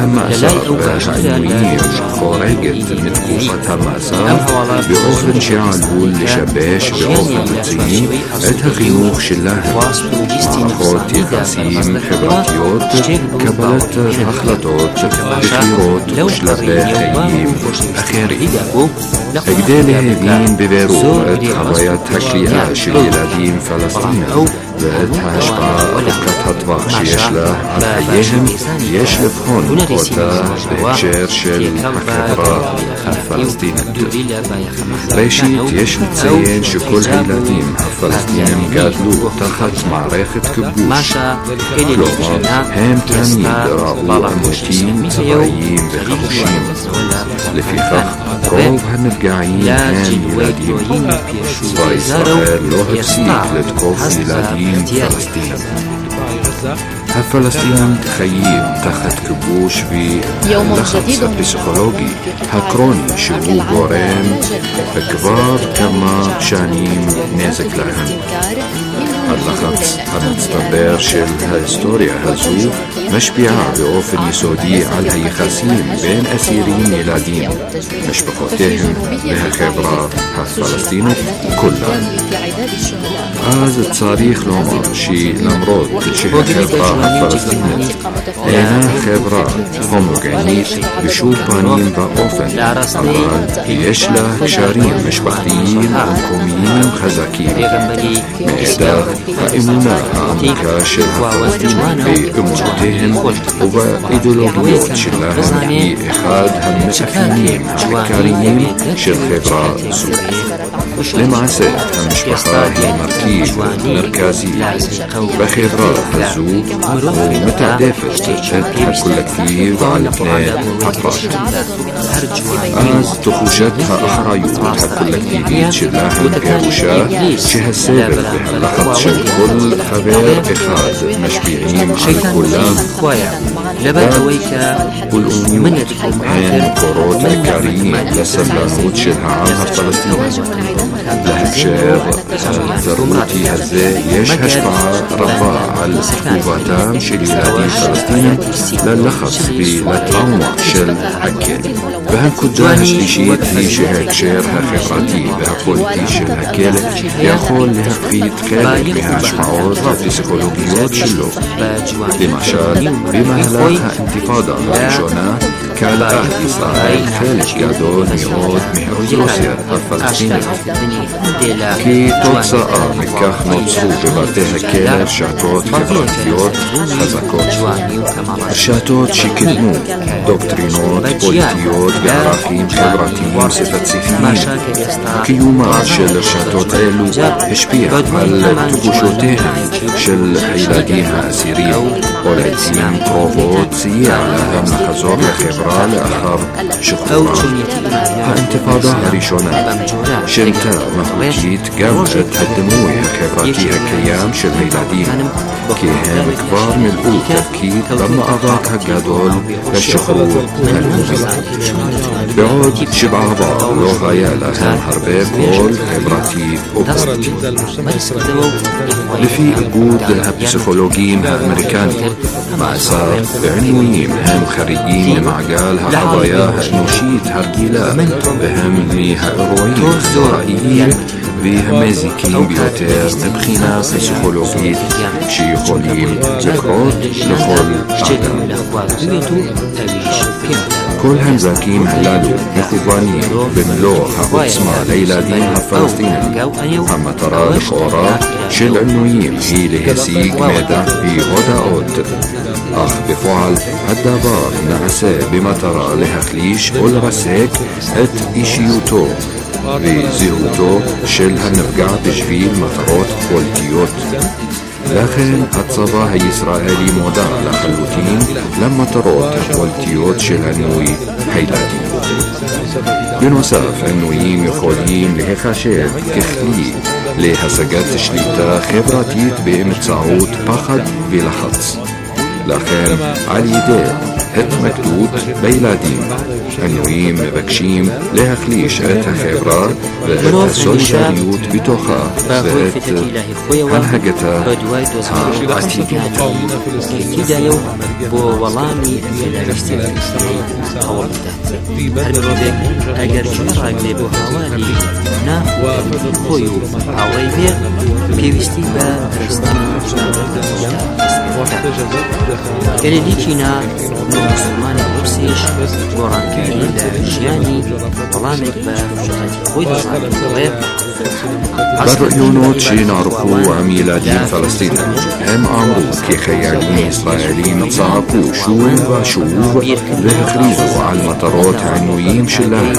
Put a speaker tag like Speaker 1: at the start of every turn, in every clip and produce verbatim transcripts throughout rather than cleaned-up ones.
Speaker 1: המאסר והעינויים חורגת מתקופת המאסר באופן שעלול לשבש באופן רציני את החינוך שלהם, מערכות יחסים חברתיות, קבלת החלטות, בחירות ושלבי חיים אחרים. כדי להבין בבירור את חוויית הכליאה של ילדים פלסטינים ואת ההשפעה ארוכת הטווח שיש לה על חייהם, יש לבחון אותה בהקשר של החברה הפלסטינית. ראשית, יש לציין שכל הילדים הפלסטינים גדלו תחת מערכת כיבוש, כלומר הם תמיד ראו עימותים צבאיים וחמושים. לפיכך רוב הנפגעים הם ילדים. צבא ישראל לא הפסיק לתקוף ילדים פלסטינים. הפלסטינים חיים תחת כיבוש ולחץ הפסיכולוגי הקרוני שהוא גורם כבר כמה שנים נזק להם. הלחץ המצטבר של ההיסטוריה הזו משפיעה באופן יסודי על היחסים בין אסירים ילדים, משפחותיהם והחברה הפלסטינית כולה. אז צריך לומר שלמרות שהחברה הפלסטינית אינה חברה הומוגנית בשום פנים ואופן, אבל יש לה קשרים משפחתיים ומקומיים חזקים. מאידך, האמונה העמוקה של הפלסטינים באמונותיהם ובאידיאולוגיות שלהם היא אחד המאפיינים העיקריים של חברה זו. למעשה, המשפחה היא מרכיב מרכזי בחברה הזו ומתעדפת את הקולקטיב על פני הפרט. אז תחושת האחריות הקולקטיבית שלהם פירושה שהסבל והלחץ של כל חבר אחד משפיעים על כולם. ולאומיות הן קורות עיקריים לסבלנות של העם הפלסטיני. להקשר התרבותי הזה יש השפעה רבה על תגובתם של ילדים פלסטינים ללחץ ולטראומה של הכלא. והנקודה השלישית היא שההקשר החברתי והפוליטי של הכלא יכול להפחית חלק מההשפעות הפסיכולוגיות שלו. למשל, במהלך האינתיפאדה הראשונה קלעה ישראל חלק גדול מאוד מהאוכלוסייה הפלסטינית. כתוצאה מכך נוצרו בבתי הכלא רשתות חברתיות חזקות, רשתות שקידמו דוקטרינות פוליטיות וערכים חברתיים ספציפיים. קיומה של רשתות אלו השפיע על תחושותיהם של הילדים האסירים, ולעיתים קרובות סייע להם לחזור לחברה לאחר שחרורם. האינתיפאדה הראשונה שינתה מהותית גם את הדימוי החברתי הקיים של הילדים, כי הם כבר מילאו תפקיד במאבק הגדול לשחרור הלאומי. בעוד שבעבר לא היה להם הרבה קול חברתי ופוליטי. לפי איגוד הפסיכולוגים האמריקני, מאסר ועינויים הם חריגים למעגל החוויה האנושית הרגילה, והם מהאירועים הנוראיים והמזיקים ביותר מבחינה פסיכולוגית שיכולים לקרות לכל אדם. כל הנזקים הללו מכוונים במלוא העוצמה לילדים הפלסטינים. המטרה לכאורה של עינויים היא להשיג מידע והודעות, אך בפועל הדבר נעשה במטרה להחליש או לרסק את אישיותו וזהותו של הנפגע בשביל מטרות פוליטיות. לכן הצבא הישראלי מודע לחלוטין למטרות הפוליטיות של עינוי הילדים. בנוסף, עינויים יכולים להיחשב ככלי להשגת שליטה חברתית באמצעות פחד ולחץ. לכן, על ידי התמקדות בילדים עינויים מבקשים להחליש את החברה ואת הסולידריות בתוכה ואת הנהגתה העתידית.
Speaker 2: ئەگەر ڕاک لێ بۆ هاواری ناخۆی خۆی و هاوڕێی بێ پێویستی بە گەلێکی نا مسلمانی قورسیش بۆ ڕانکردنی لە ژیانی وەڵامێک بە خۆی دەڵێ
Speaker 1: بالرأيونات شي نعرفوا عن ميلادين فلسطين هم عمرو كي خيالين إسرائيليين تصعبوا شوين وشوب ليخريزوا على المطارات عنويين شلال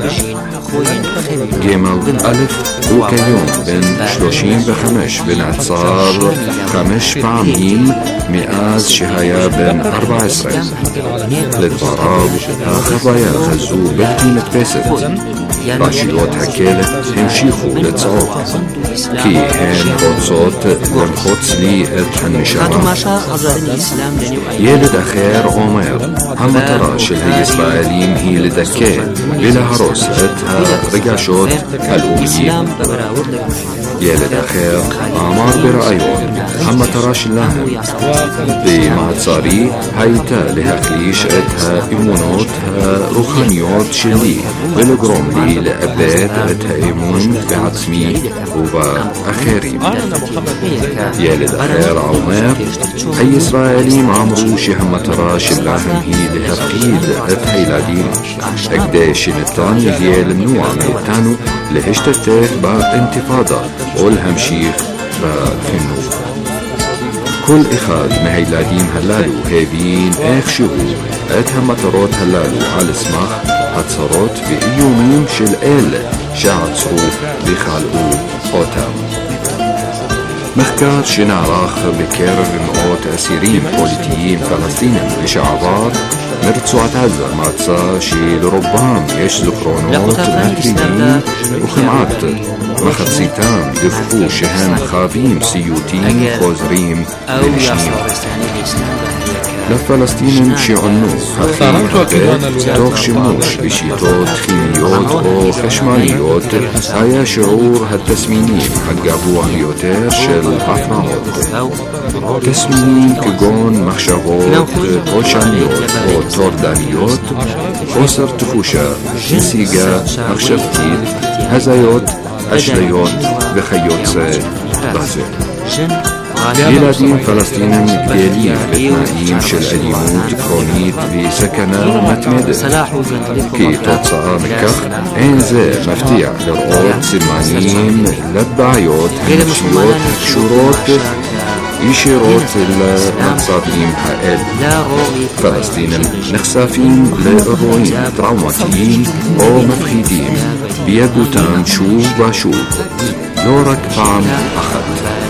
Speaker 1: جيمل ألف وكيوم بين شلوشين بخمش بين اعتصار خمش بعميم مئاز شهايا بين أربع إسرائيل للضراب خضايا خزو بلتي متبسط راشيوت هكالة همشيخوا لتصعود كي هن خدصوت لنخدص لي اتحنشارات يلد أخير عمر هم تراش الهي إسرائيليم هي لدكي بلا هروس اتها رقاشوت الأميين يلد أخير عمار برأيون هم تراش اللهم بمعتصاري هايتا لهخليش اتها إيمونوت روحانيوت شلي بالقروم لي لأباد اتها إيمون بعتصمي وبأخيري يلد أخير عمر هي إسرائيليم عمرو شي هم تراش اللهم هي لهقيد اتها يلادين اقداش نتاني هي المنوع ميتانو لهشتتك بانتفاضة والهم شيخ بفنو كل إخاد مهيلادين هلالو هيبين اخشهو اتها مطرات هلالو على اسمخ هتصرات بإيومين شل إل شاعت صروف بخالقو قوتام مخكار شنعراخ بكير مئات أسيرين بوليتيين فلسطينيين لشعبات مرتسوعة عزة معتصا شي لربام يش زخرونات مكريين وخمعات مخرسيتان دفقو شهان خابيم سيوتين خوزريم للشنيم لفلسطين شي عنو خخيم حقات توخ شموش بشيطات خيميوت او خشمانيوت هيا شعور هالتسمينين حقابو عميوتير شل عفراموت تسمينين كجون مخشغوت اوشانيوت او توردانيوت خسر تفوشا نسيقا مخشفتيت هزايوت أشليوت بخيوت سي بازي ميلادين فلسطين قدالين بتنايم شل أليموت كونيت بسكنة متمدة كي توتصا مكخ انزا مفتيع لرقوت سمانين لبعيوت همشيوت شروط يشيروت المقصادين حقال فلسطين نخسافين للروين تراوماتيين أو مفخيدين بيقوتان شوب وشوب لورك طعم أخد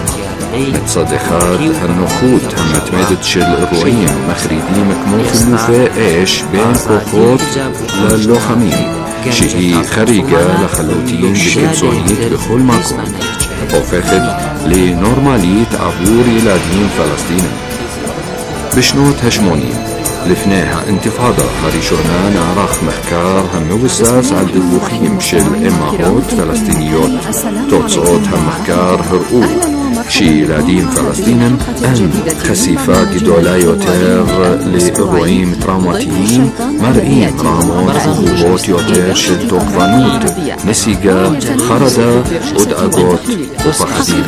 Speaker 1: متصدخات هالنخوت هم متمدد شل الروين مخريدين مكموت الوفاء ايش بين كوكوت للوخمين شهي خريجة لخلوتين بكيتسونيت بكل مكان وفاخد لنورمالية عبور يلادين فلسطين بشنوت هشمونين لفناها انتفاضة مريشونا نعرخ مخكار هم وساس عد الوخيم شل إماهوت فلسطينيوت توتصوت هم مخكار هرقو شي لادين فلسطين أن خسيفة جدولا يوتر لإروعيم تراوماتيين مرئين رامون حبوبات يوتر شل توقفانوت نسيقا خردا ودأقوت وفخدين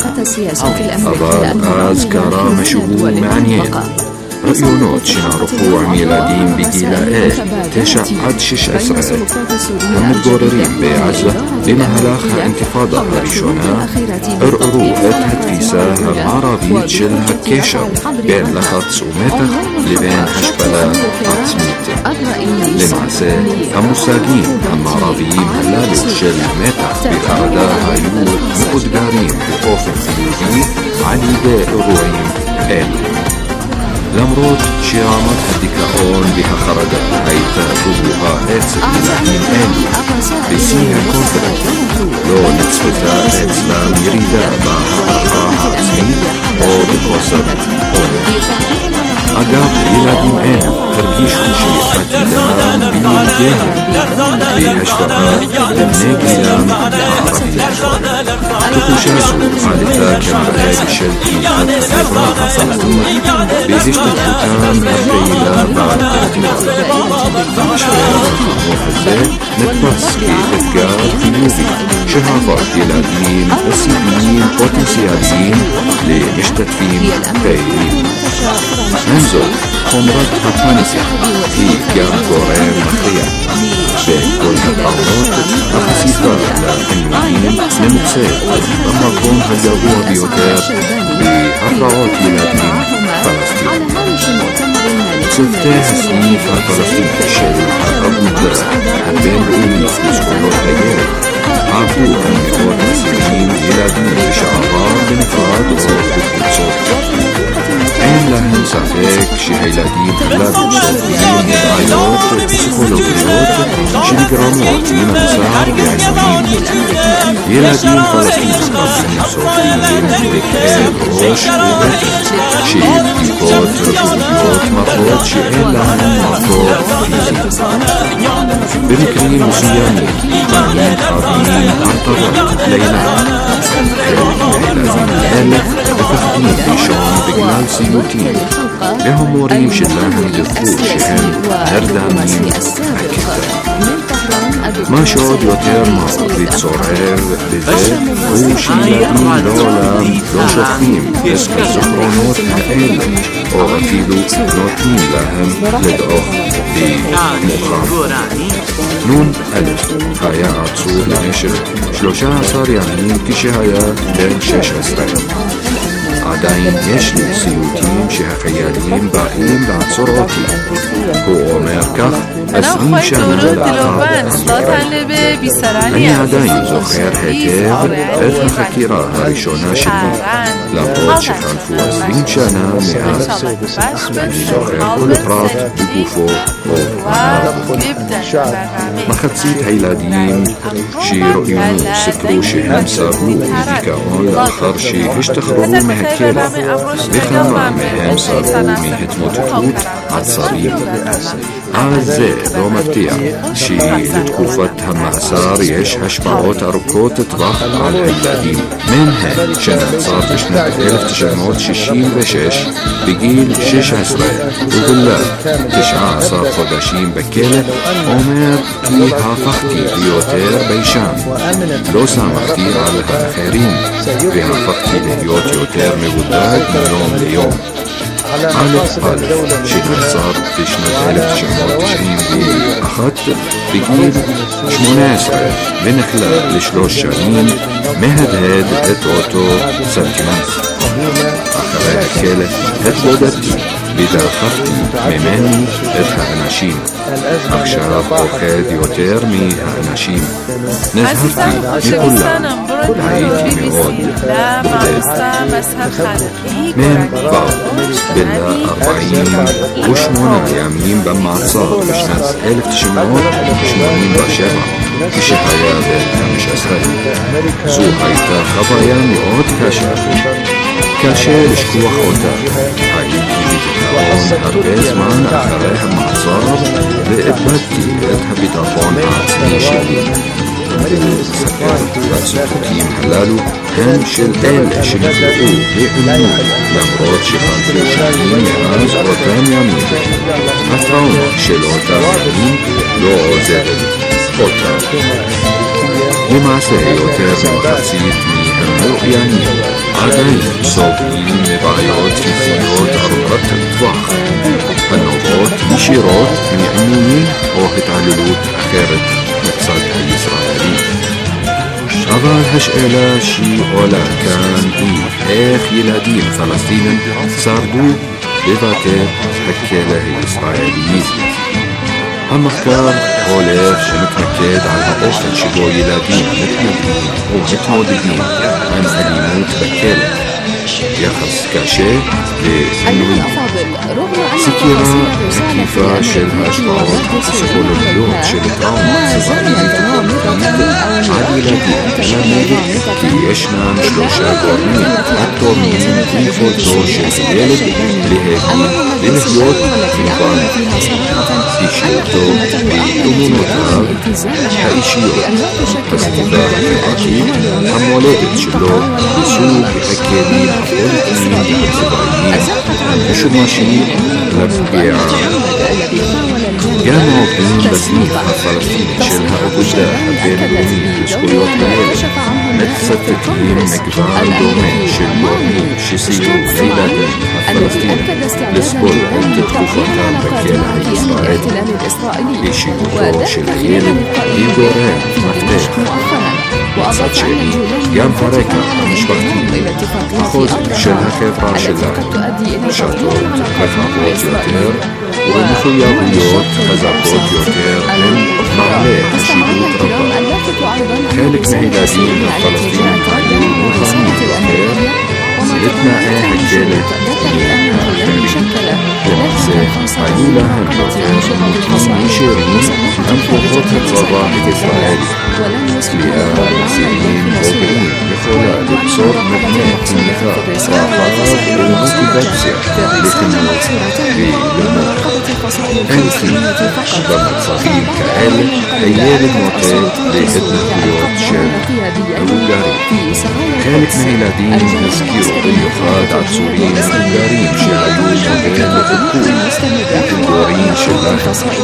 Speaker 1: أبال آز كارا مشهو معنيين رأيونات شنعرفو عميلادين بجيلا ايه تشع عد شش أسرع هم الدوررين بعزة بمهلاخها انتفاضة هريشونا ارقرو اتهد فيسا العربية شل هكيشة بين لخط ومتخ لبين حشبلا عطسميت لمعسى هم مساقين هم عربيين هلالو شل متخ بخردا هايور مقدقارين بقوف الحدودي علي باء روعين آل למרות שרמת הדיכאון והחרדה הייתה גבוהה אצל ילדים אלו, בשיא הקונפלקט לא נצפתה אצלם ירידה בהערכה העצמית או בחוסר עונג. אגב, ילדים אלו הרגישו שעתידם בילדיהם בהשוואה לבני גילם הערבים. תחושה זו עלתה כנראה בשל תמיכת החברה הפלסטינית בהשתתפותם הפעילה באלטרנטיבה. המשבר החמור הזה נתפס כאתגר חיובי שהפך ילדים הישגיים פוטנציאליים למשתתפים פעילים. עם זאת, חומרת הפאניקה היא גם גורם מכריע. בכל הפעולות, החשיפה לעינויים נמצאת במקום הגבוה ביותר בהפרעות ילדים פלסטיניים. צוותי הסניף הפלסטיני של האגודה הבינלאומית לזכויות הילד עבדו על מאות אסירים ילדים לשעבר בנפרד או בקבוצות. אין להם ספק שהילדים הללו סובלים מבעיות פסיכולוגיות שנגרמות מן המסע בעינויים. ילדים פלסטינים רבים סובלים בכאב ראש ובטן, שבדיקות רפואיות מראות שאין להם מקור פיזי. במקרים מסוימים באים חווים הרטבות לילה. חלק מהילדים האלה מפחדים לישון בגלל סיוטים, והמורים שלהם דיווחו שהם נרדמים מהכיתה. מה שעוד יותר מצורר בזה הוא שילדים לעולם לא שוכחים את הזיכרונות האלה או אפילו נותנים להם לדעוך במוחם. נון אלף היה עצור למשך שלושה עשר ימים כשהיה בן שש עשרה. עדיין יש לי סיוטים שהחיילים באים לעצור אותי. הוא אומר כך עשרים שנה לאחר המקרה. אני עדיין זוכר היטב את החקירה הראשונה שלי, למרות שחלפו עשרים שנה מאז. אני זוכר כל פרט בגופו ובפניו. מחצית הילדים שראיינו סיפרו שהם סבלו מדיכאון לאחר שהשתחררו מהכלא, וכמה מהם סבלו מהתמוטטות עצבים. אז זה לא מפתיע שלתקופת המאסר יש השפעות ארוכות טווח על הילדים. מנהל שנעצר בשנת אלף תשע מאות שישים ושש בגיל שש עשרה ובלה תשעה עשר חודשים בכלא אומר כי הפכתי ליותר ביישן, לא שמחתי על האחרים והפכתי להיות יותר מבודד מיום ליום. אלף אלף שנעצר בשנת אלף תשע מאות תשעים ואחת בגיל שמונה עשרה ונכלא לשלוש שנים מהדהד את אותו סנטימנט. אחרי הכלא התבודדתי ודחפתי ממני את האנשים. עכשיו פוחד יותר מהאנשים. נזהרתי מכולם. הייתי מאוד בודד. מהם באו בלה ארבעים ושמונה ימים במעצר בשנת אלף תשע מאות שמונים ושבע כשהיה בן חמש עשרה. זו הייתה חוויה מאוד קשה. קשה לשכוח אותה. הייתי בדיכאון הרבה זמן אחרי המעצר ואיבדתי את הביטחון העצמי שלי. והציטוטים הללו הם של אלה שנכלאו ועינו למרות שחלפו שנים מאז אותם ימים. הטראומה של אותם ימים לא עוזבת אותם. למעשה יותר ממחצית מהמאויימים עדיין סובלים מבעיות פיזיות ארוכות טווח הנובעות ישירות מעינויים או התעללות אחרת מצד הישראלי. אבל השאלה שעולה כאן היא איך ילדים פלסטינים שרדו בבתי הכלא הישראלי. המחקר הולך ומתמקד על האופן שבו ילדים מתמודדים או מתמודדים עם אלימות בכלא. יחס קשה ועינויים. סקירה מקיפה של ההשפעות הפסיכולוגיות של טראומה צבאית על ילדים מלמדת כי ישנם שלושה גורמים התורמים ליכולתו של ילד להגיב ולחיות מובן אישיותו ואמונותיו האישיות, הסביבה החברתית המולדת שלו בסוג הכלים הפוליטיים והצבאיים המשומשים לפגיעה. גם העובדים בסניף הפלסטיני של האגודה הבינלאומית לזכויות הילד מצטטים מגוון דומה של גורמים שסייעו לילדים הפלסטינים לסבול את תקופתם בכלא הישראלי. אישיותו של הילד היא גורם מפתח. מצד שני, גם הרקע המשפחתי, החוזק של החברה שלנו, שתות רחבות יותר ומחויבויות חזקות יותר הם מעלה חשיבות רבה. חלק מהילדים הפלסטינים היו מוכנים אחר לתנאי הכלא האחרים. למעשה, היו להם יותר מוטים ישירים עם כוחות הצבא הישראלי. כליאה לצעירים בוגרים יכולה ליצור מבנה תמיכה רחב ומוטיבציה לחינוך ולמוח. אין כי במצבים כאלה הילד נוטה להתנהגויות של מבוגרים. חלק מהילדים הזכירו במיוחד עצורים מבוגרים שהיו מודל לחיקוי וגיבורים שלהם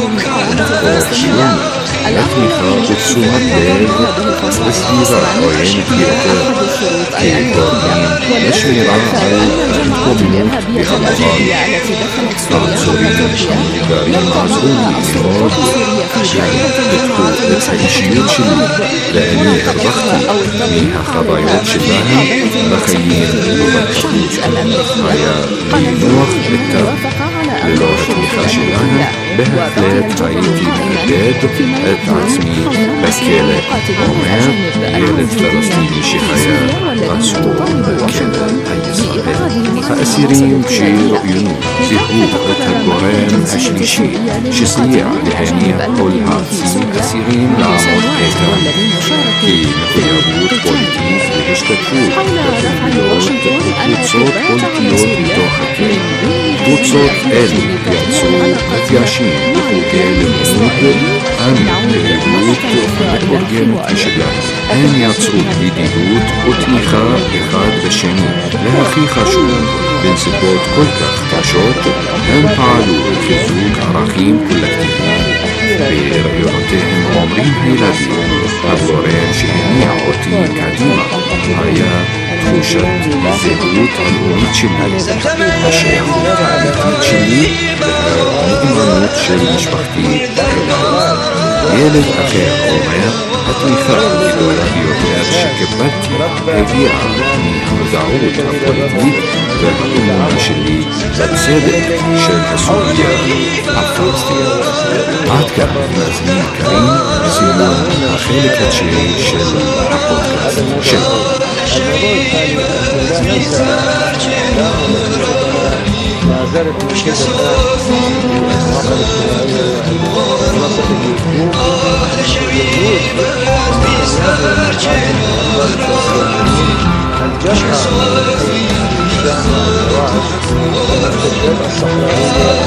Speaker 1: או שילמו לתמיכה ותשומת לב בסביבה עוינת יותר כתורמים לשמירה על ההתקוממות והמורל. העצורים המבוגרים עזרו לי מאוד שפיתחו את האישיות שלי ואני הרווחתי מהחוויות שלהם בחיים ובתרבות. היה לי נוח איתם. ללא התמיכה שלהם בהחלט הייתי מאבד את עצמי בכלא, אומר ילד פלסטיני שחיה עצמו בכלא הישראלי. האסירים שראיינו זיהו את הגורם השלישי שסייע להניע כל הארצי אסירים לעמוד איתן כי מחויבות פוליטית והשתתפות בפעילויות וקבוצות פוליטיות מתוך הכלא. קבוצות אלו יצאו מתייאשים בחוגי לימוד עם פעילות מאורגנת משלהם. הם יצרו ידידות ותמיכה אחד בשני, והכי חשוב, בנסיבות כל כך קשות, הם פעלו לחיזוק ערכים קולקטיביים. ברעיונותיהם אומרים הילדים, הגורם שהניע אותי קדימה היה תחושת הזהות הלאומית שלי, השייכות האמיתית שלי והנאמנות של משפחתי אליי. ילד אחר אומר, התמיכה הגדולה ביותר שקיבלתי הגיעה מהמודעות הפוליטית והאמונה שלי בצדק של הסוגיה הפלסטינית. עד כאן מאזינים יקרים, סיום החלק התשיעי של הפודקאסט שלנו. ما زالت مشكلة المواقع الاجتماعية ومنصة اليوتيوب الجمع المنتجات الصحراوية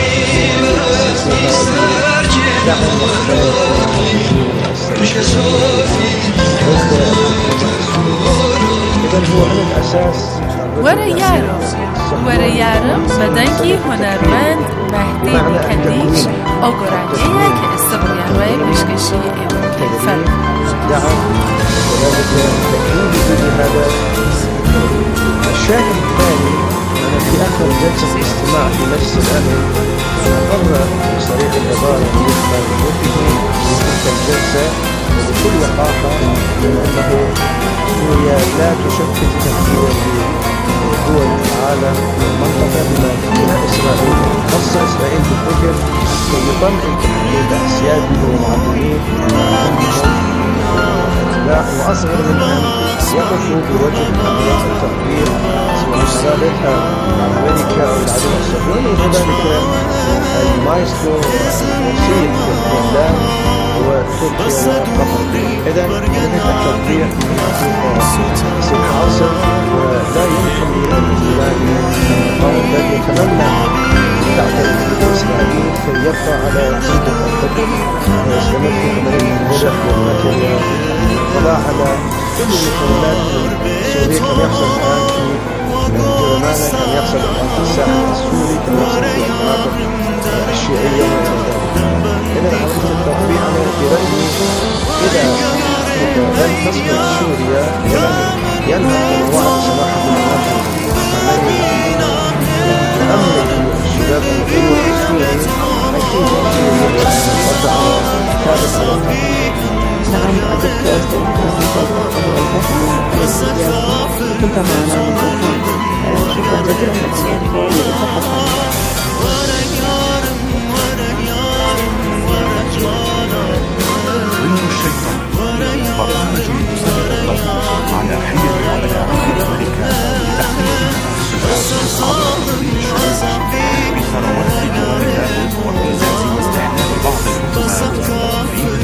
Speaker 1: إذن هو من الأساس
Speaker 3: وريارم وريارم بدنكي هنرمند مهدي كنديش أقرانية كاستغياروي بشكشي إمكان
Speaker 4: دعم وذلك تكوين هذا الشاهد الثاني أنا في آخر جلسة استماع في نفس الأمر أقر صريح الإدارة يقبل وفيه تلك الجلسة وبكل وقاحة أنه هي لا تشكل تفكيرا دول العالم والمنطقة بما فيها إسرائيل خص إسرائيل بالفكر كي يطمئن لأسياده ومعلمين وأصغر من أن يقفوا بوجه عمليات التطبيق سواء أرادتها أمريكا أو العدو الصهيوني، وكذلك المايسترو وسيط فنلندا وتركيا وقطر. إذا عملية التطبيق تصير حاصل، ولا يمكن للإسرائيلي أو بل يتمنى تعترف بإسرائيل كي يبقى على سدة الحكم ويستمر في عملية الهدف والمكر والقضاء على كل المكونات السورية كما يحصل الآن في جرمانة، كما يحصل الآن في الساحل السوري، كما يحصل في المناطق الشيعية وغير ذلك. إذا عملية التطبيع أنا برأيي إذا لم تصبر سوريا ولم ينهض من وعد سماحة المناطق تأمل الشباب الغيور السوري أكيد وضع ثابت على التطبيع.
Speaker 5: نعم الدكتور كنت معنا شكرا جزيلا
Speaker 6: ظل الشيطان برنامج مسلط لكم على حية العملاء الملكة لتحقيق بثروات الجوامع وابتزاز واستعمال بعض الحكومات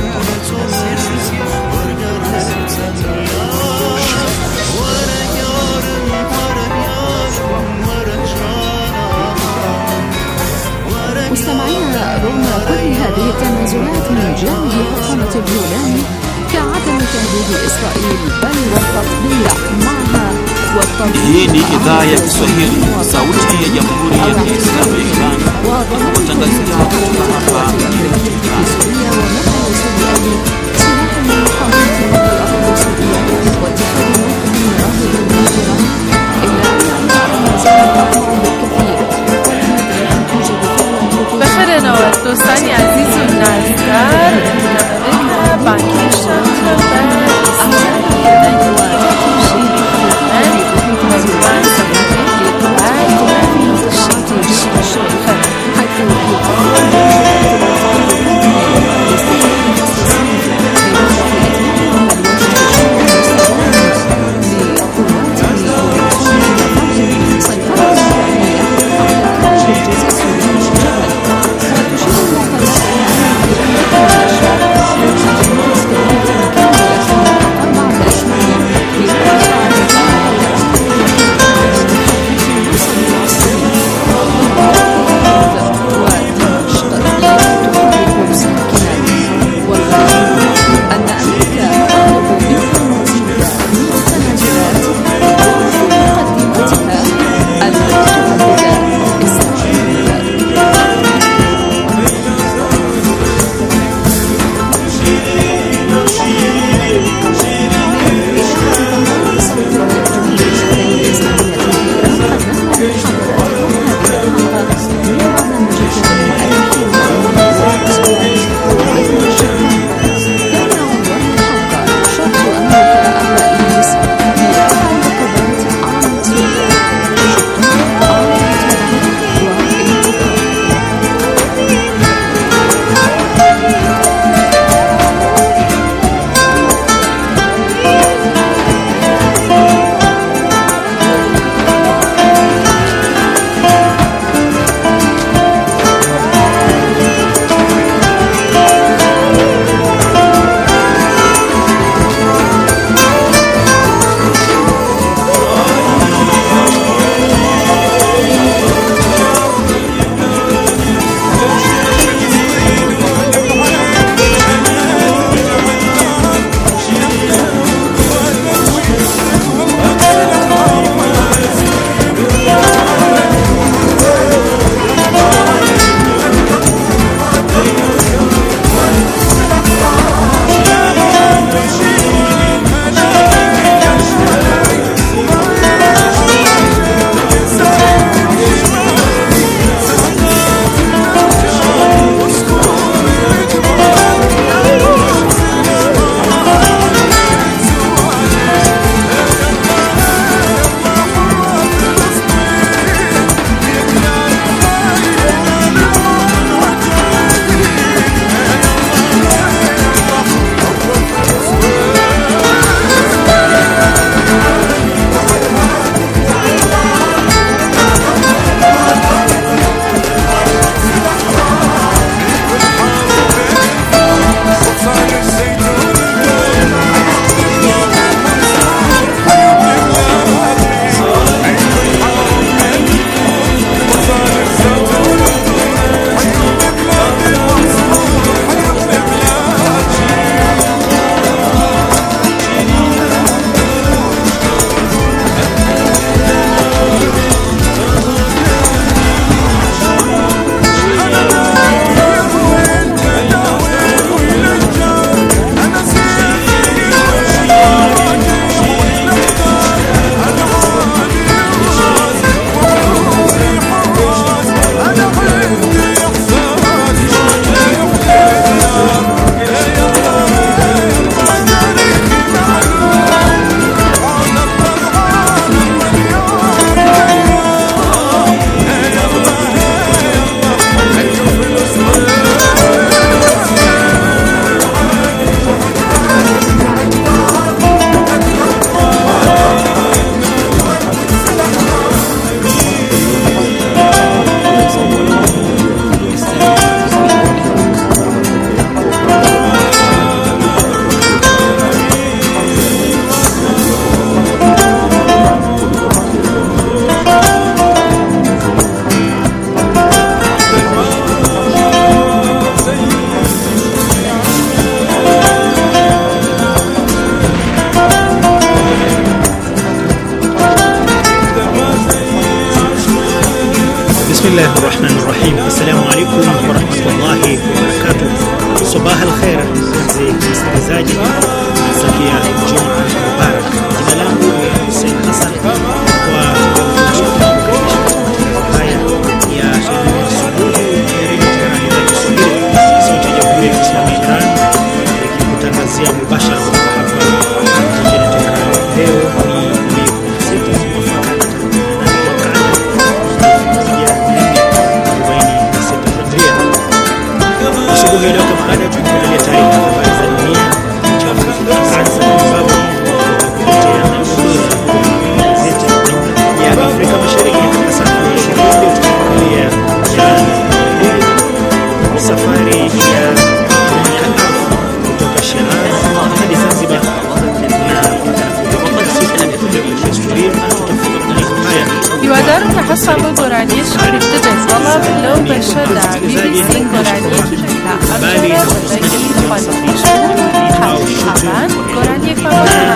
Speaker 5: مستمعينا، رغم كل هذه التنازلات من جانب حكومة اليونان كعدم تهديد إسرائيل بل والتطبيع معها
Speaker 7: Hii ni idhaa ya Kiswahili, sauti ya Jamhuri ya Kiislamu ya Iran, watangazia kutoka hapa
Speaker 3: بخير نوات دوستانی عزیز و نزدار نمرنا بانکی شمتر و
Speaker 8: Bismillah ar-Rahman ar-Rahim. Assalamu alaikum wa rahmatullahi wa barakatuh. Sabah al-khair mpenzi msikilizaji, nasakia Juma Mubarak. Jina langu ni Hussein Hassan kwa haya ya asubuhi ya redio Teherani ya Kiswahili, sauti ya Jamhuri ya Kiislamu ya Iran, ikikutangazia mubashara hapa jijini Teherani. Leo ni Mei sita asubuhi leo kama ada tunaendelea taarifa za habari za dunia, chafu kizazi na sababu tutakuletea gazeti ya Afrika Mashariki katika safu ya ishirini. Tutakuletea safari ya mkanafu kutoka Shiraz hadi Zanzibar
Speaker 3: يودرون حسب قرانيش حريفت جزالة باللو بشر دعبي بسي قرانيش لا أبشر وزيكي خالقش حبان قراني فمانا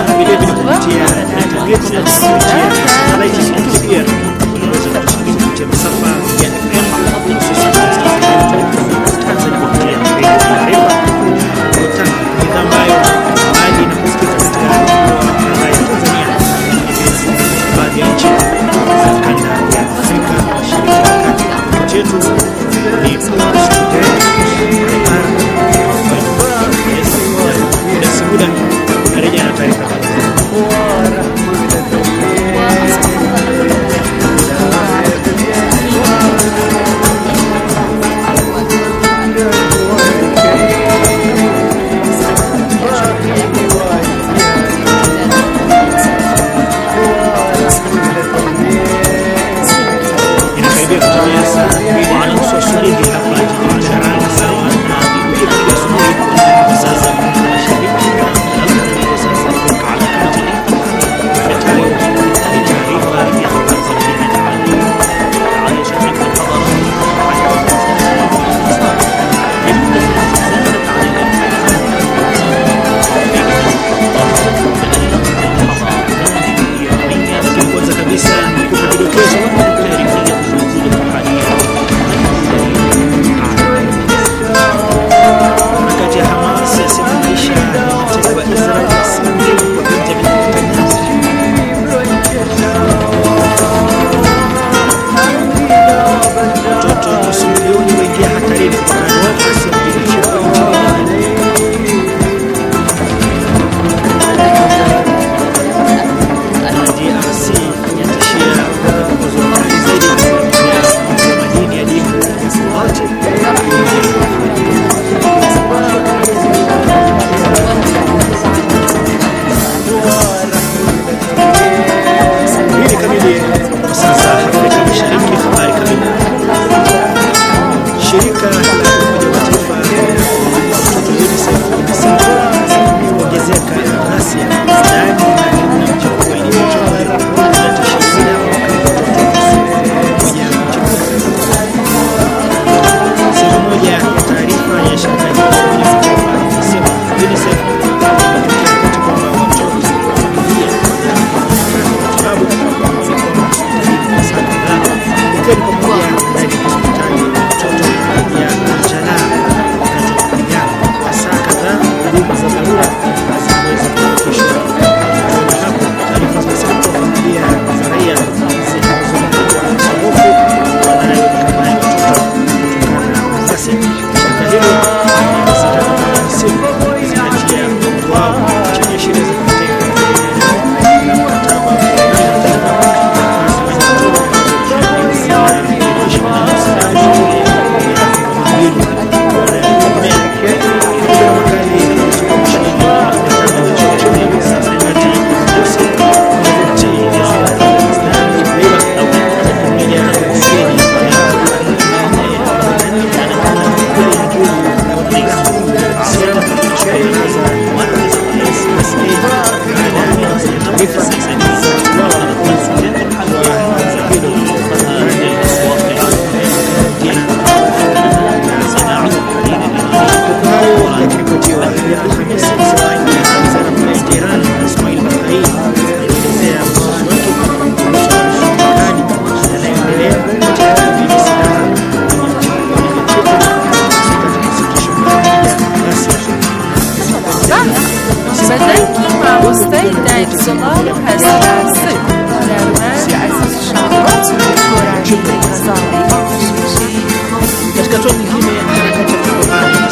Speaker 3: راستای در زلال و هسترسی هنرمند عزیز شامات گرانی غزالی.
Speaker 8: Katika hatua nyingine, harakati ya kupambana na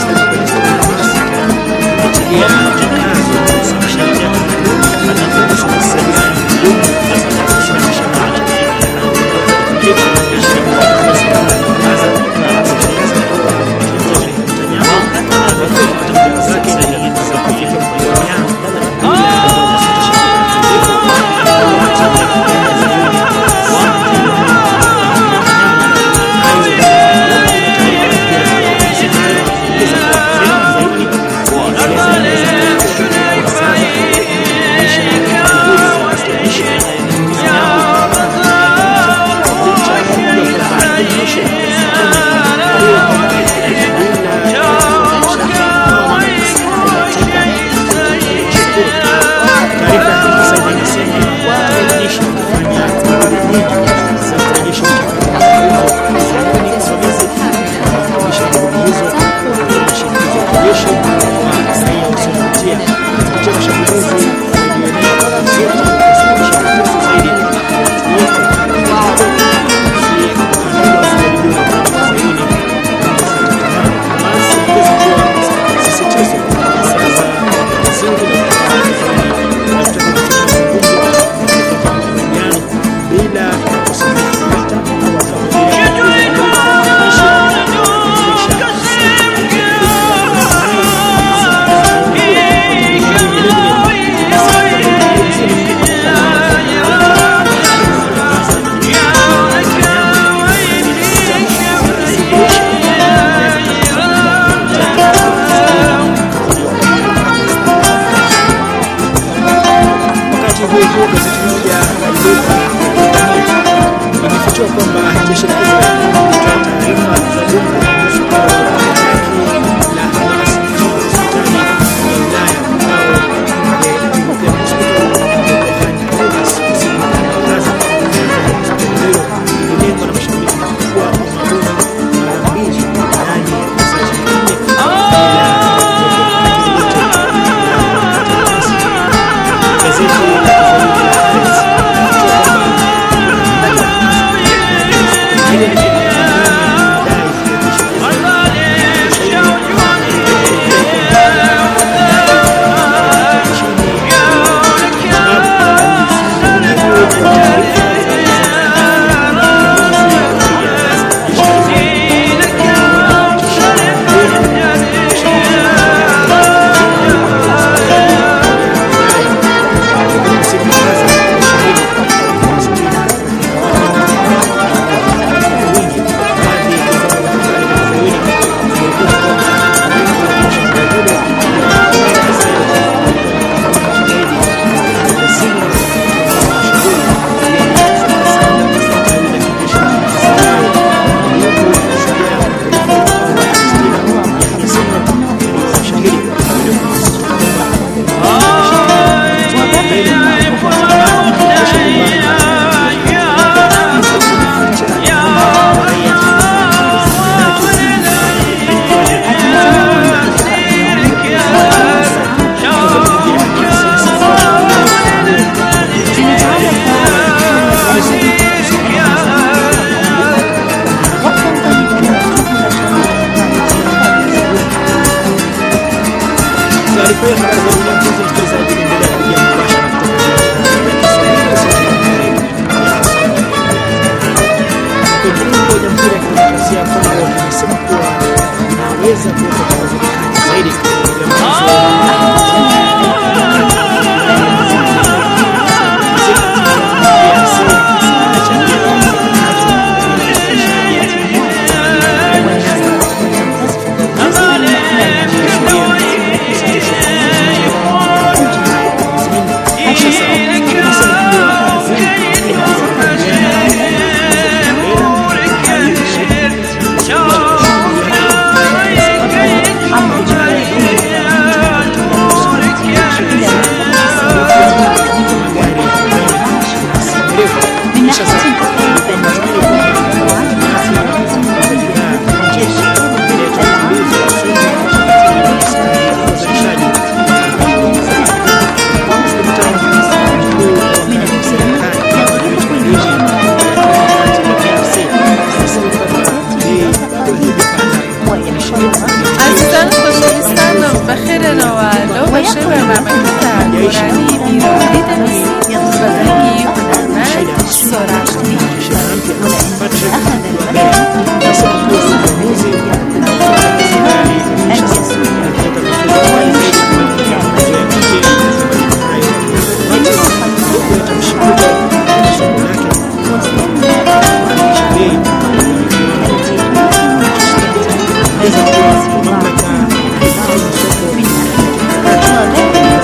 Speaker 8: kutilia mkazo usafirishaji wa hata kuhusu masuala ya hasa kuhusu mashamba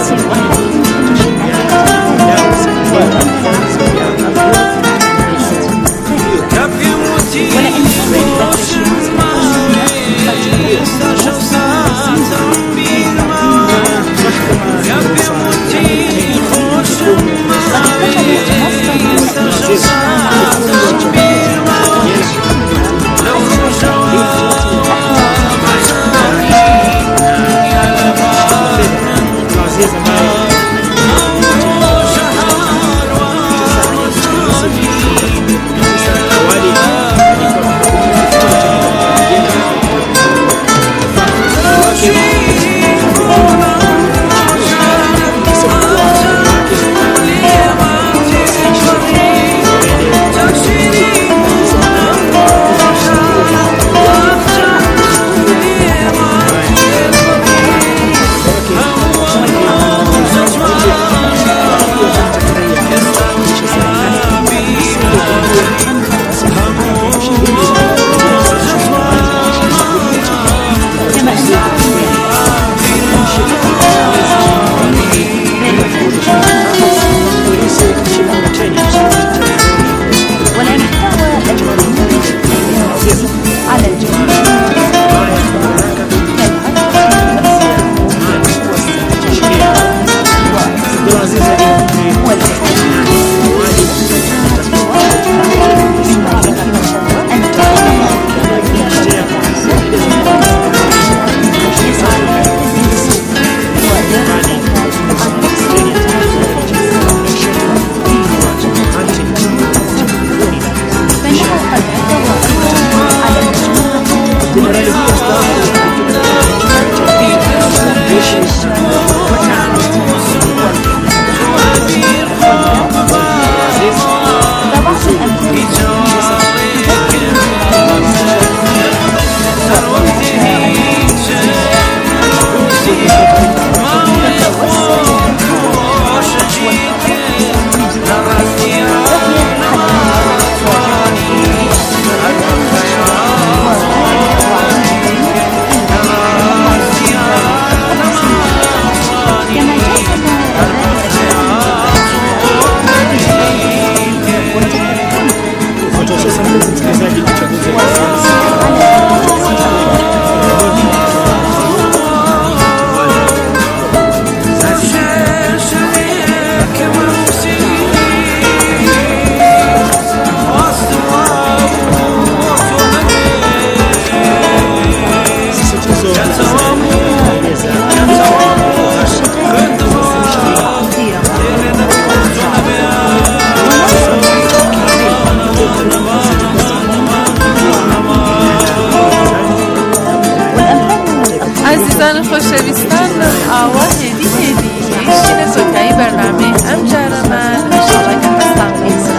Speaker 3: عزیزان خوشویستان آوا هدی هدی شین سوکایی برنامه ام جارمان شبکه هستم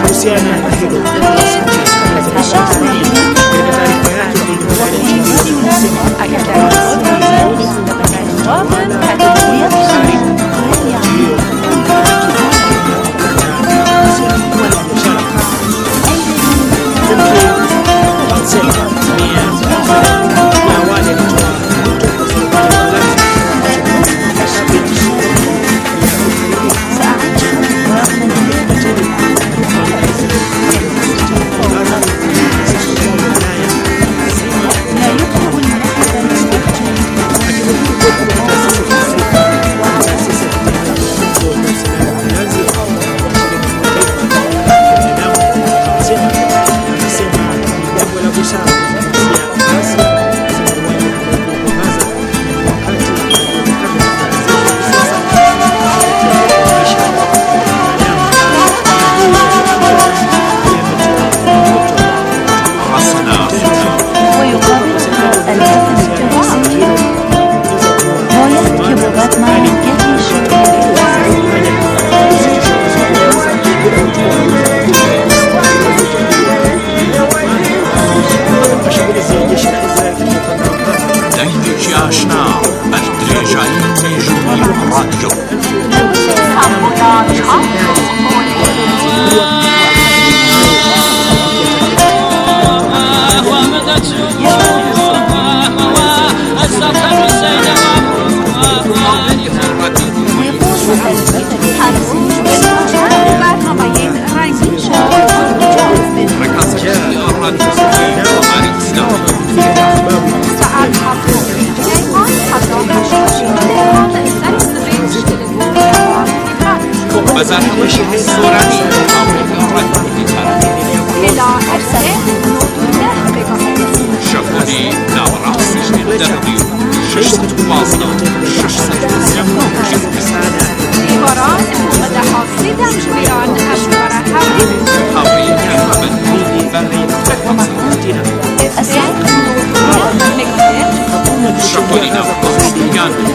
Speaker 3: اگر در خود واقعا تدریجی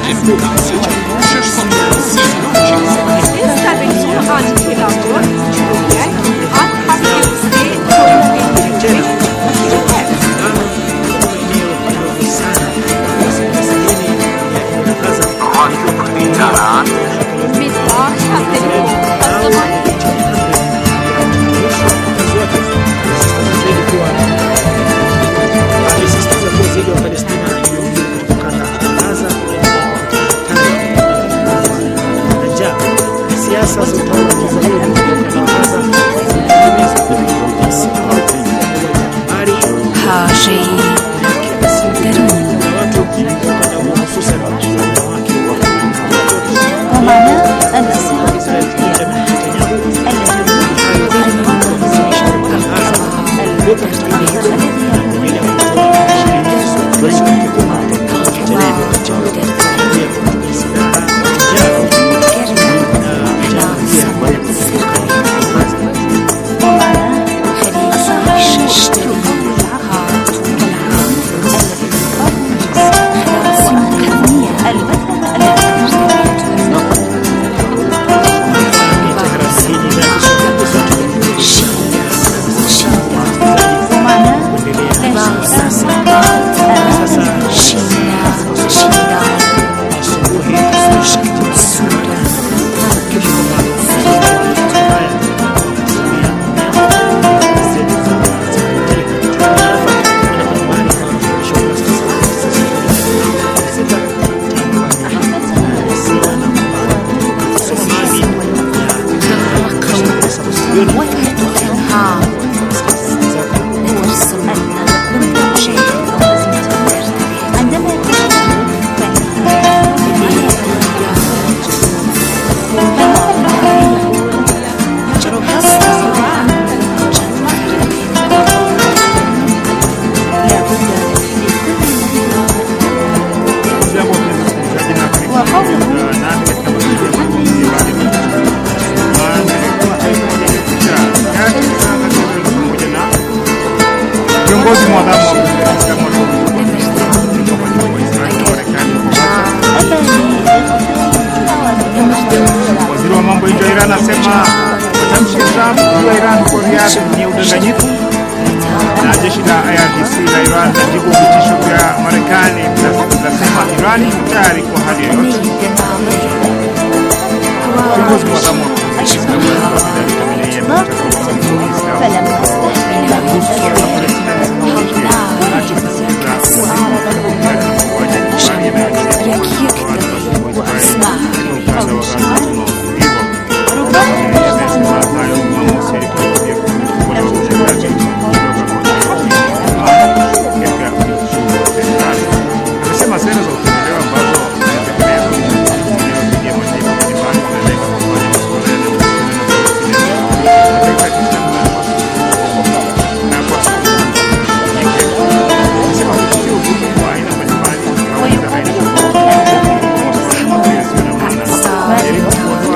Speaker 6: Waziri wa mambo ya nje wa Iran anasema matamshi ya Trump juu ya Iran kwa Riyadh ni udanganyifu, na jeshi la I R G C la Iran lajibu vitisho vya Marekani linasema Iran iko tayari kwa hali yoyote. Kiongozi mwadhamu wa anasema sera za upendeleo ambazo zinatekelezwa kupitia mataifa mbalimbali zinalenga kufanya masuala ya na kwa sababu anasema kupitia uhuru wa aina mbalimbali kawaida haina masuala ya maana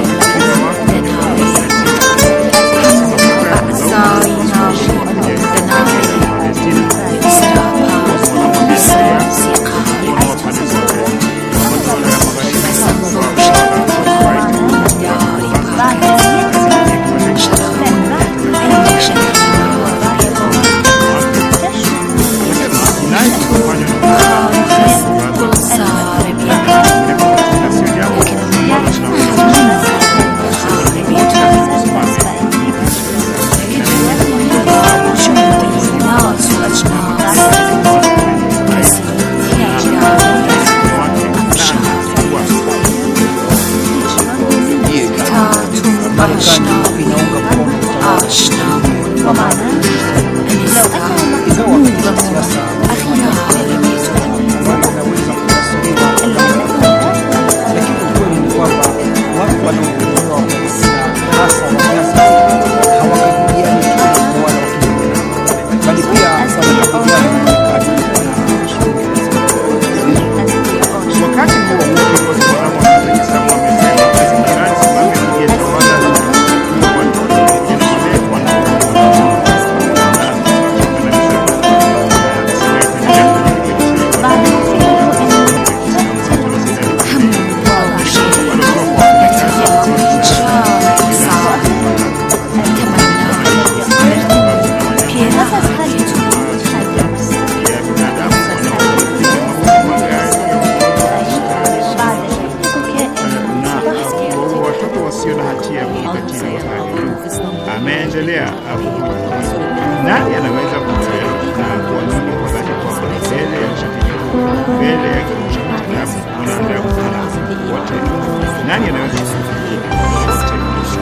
Speaker 6: kuendelea kujua nani anaweza kuelewa na kuamini kwa dhati kwamba mbele ya ushahidi, mbele ya kile cha kitabu wanaandaa kufanya wote. Nani anaweza kusikia wote?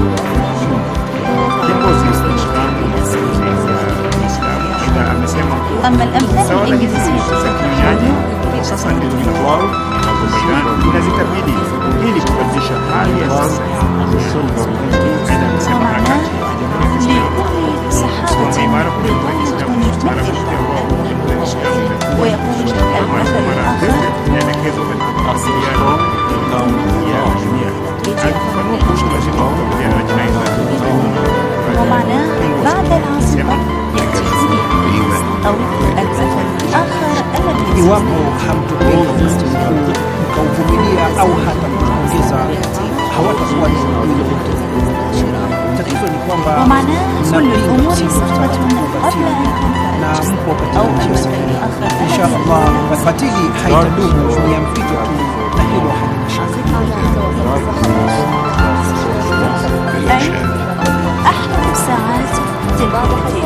Speaker 6: Kiongozi wa Uislamu na Uislamu aidha amesema sawa na hizi za kinywaji sasa ndio vinawao na Iran inazitabidi ili kubadilisha hali ya sasa. Aidha amesema harakati kwa imara kuliko Uislamu mara kufikia wao kwa Uislamu mara inaelekezwa katika mawasiliano ya dunia. Alifafanua kuhusu lazima kukabiliana na jinai za
Speaker 9: ومعناه بعد العاصفة يأتي أو الأثر الآخر الذي
Speaker 10: iwapo hamtupenda mkauvumilia au hata kuongeza hawatakuwa ni wote. Tatizo ni kwamba
Speaker 9: ومعناه كل الأمور صعبة قبل أن
Speaker 10: na mpo katika njia sahihi. Insha Allah batili haitadumu, ni ya mpito tu, na hilo halina shaka.
Speaker 9: أحد الساعات تلك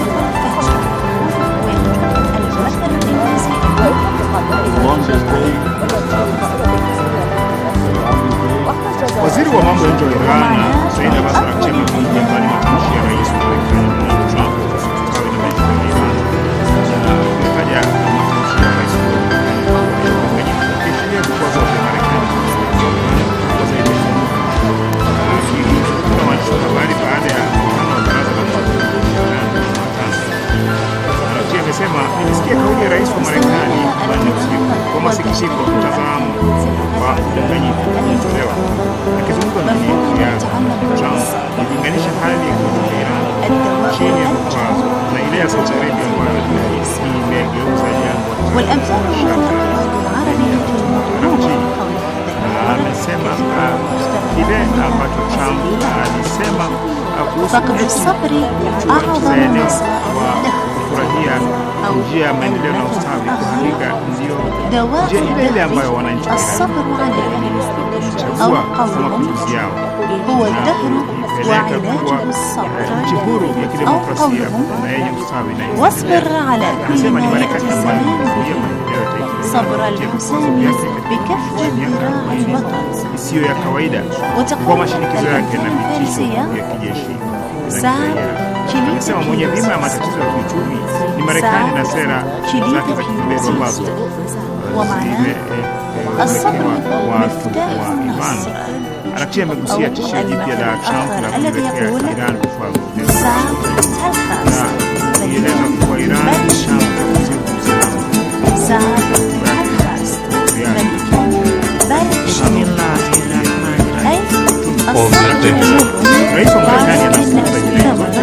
Speaker 6: Waziri wa mambo ya nje wa Iran Said Abbas Araghchi amevunja mbali matamshi ya rais wa Marekani Donald Trump kuhusu ustawi na maendeleo ya Iran na kutaja matamshi ya rais wa Marekani kuashiria vikwazo vya Marekani kwa zaidi ya akizungumza na waandishi wa habari baada ya mkutano wa baraza la mawaziri wa Iran Jumatano. Araghchi amesema nilisikia kauli ya rais wa Marekani Jumanne usiku kwa masikitiko mtazamo wa udanganyifu uliotolewa. Akizungumza na media ya Trump alilinganisha hali ya kiuchumi ya Iran chini ya vikwazo na ile ya Saudi Arabia ambayo imegeuza jangwa amesema kile ambacho Trump alisema kuhusu eneo wa kufurahia njia ya maendeleo na ustawi kwa hakika ndio njia ile ile ambayo wananchi walichagua kama mapinduzi yao kupeleka kuwa nchi huru ya kidemokrasia na yenye ustawi na anasema ni Marekani ambayo inazuia maendeleo ya taifa isiyo ya kawaida kwa mashinikizo yake na vitisho vya kijeshi. Anasema mwenye dhima ya matatizo ya kiuchumi ni Marekani na sera zake za kibeberu ambazo zimewekewa watu wa Iran. Araghchi amegusia tishio jipya la Trump la kuiwekea Iran vifaa vya na kuieleza kuwa Iran ni shamba la usalama. Rais wa Marekani anazungumza jinai zote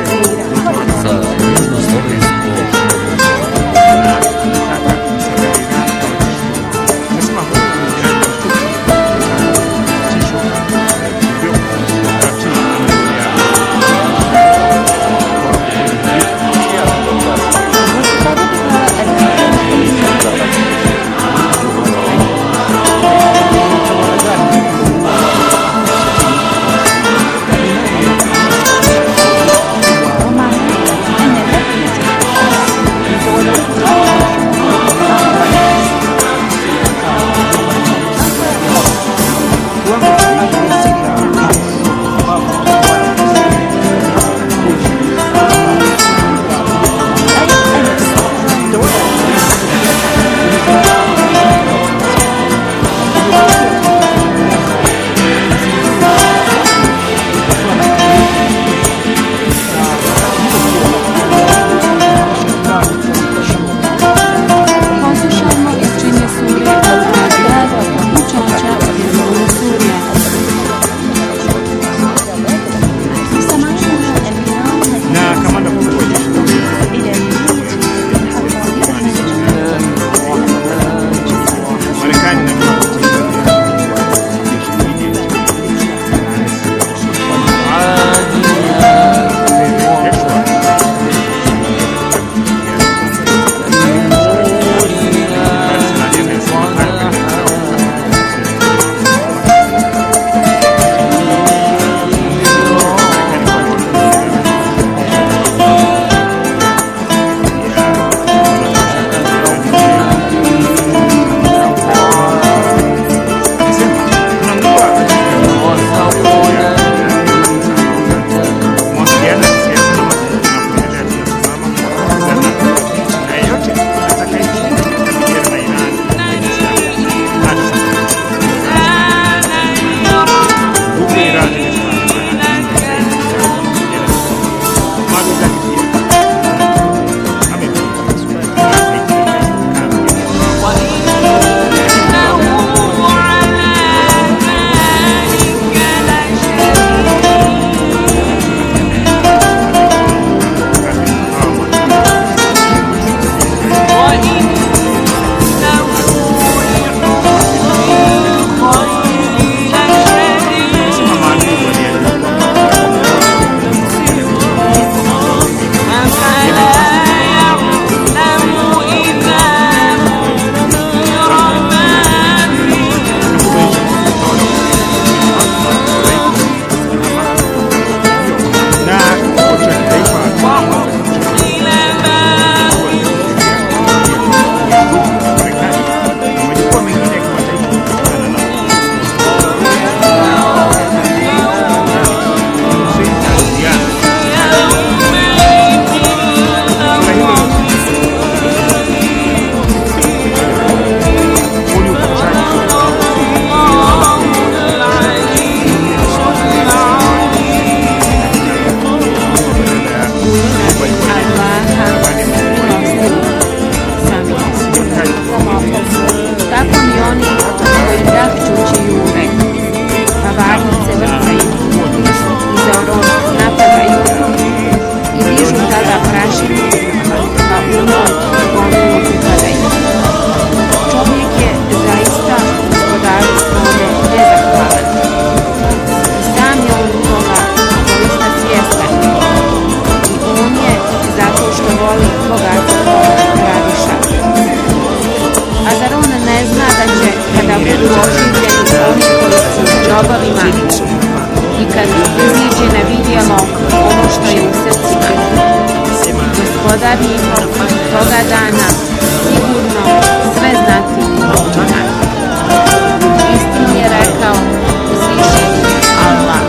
Speaker 3: dana sigurno sve znati o tome. Istinu je rekao uzvišeni Allah.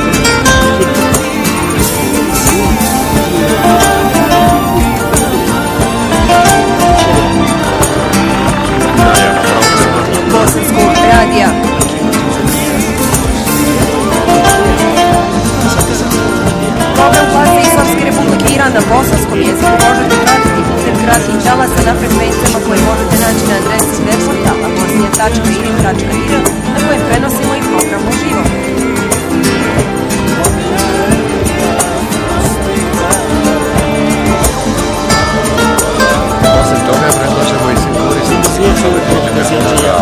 Speaker 11: Bosanskog radija. Program glasa Islamske Republike Iran na bosanskom jeziku možete pratiti putem kratkih talasa na frekvencijama koje možete naći na adresi web portala bosnija tačka i r tačka i r na kojem prenosimo i program uživo.
Speaker 1: Osim toga, predlažemo i sinkurisati svijetove putem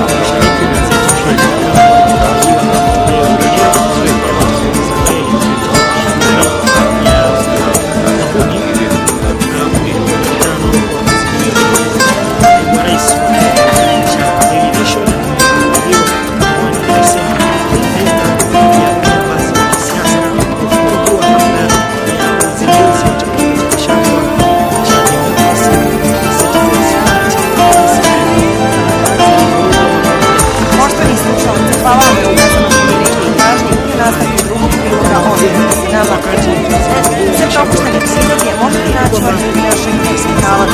Speaker 1: sve propuštene epizode možete naći u arhivi našeg medijskog kanala.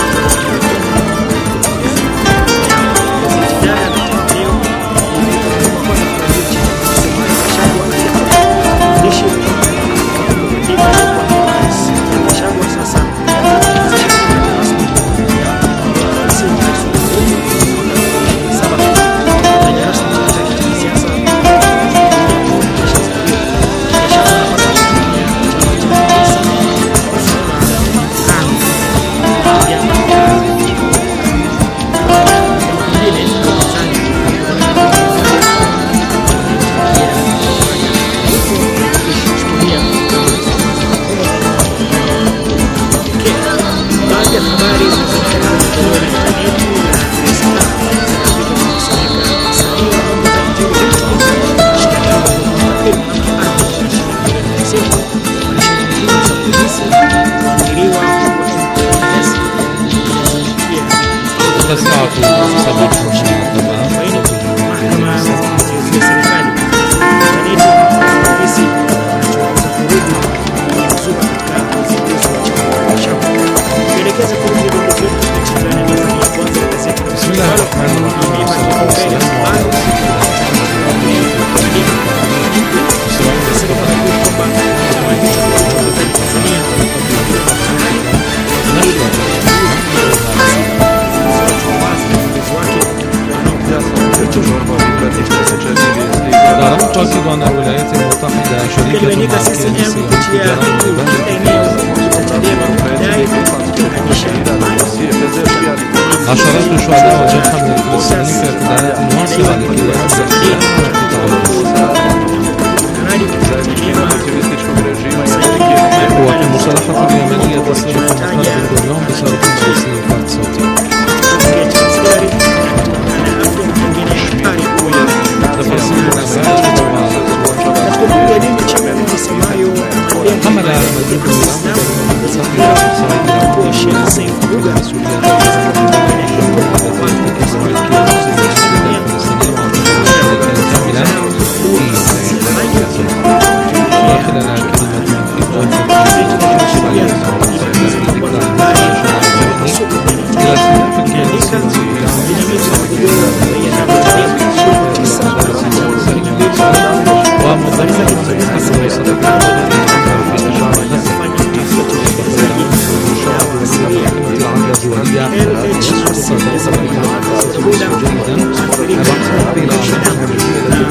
Speaker 12: عشرات الشهداء والجرحى من الفلسطينيين في اعتداءات واصلة على الكيان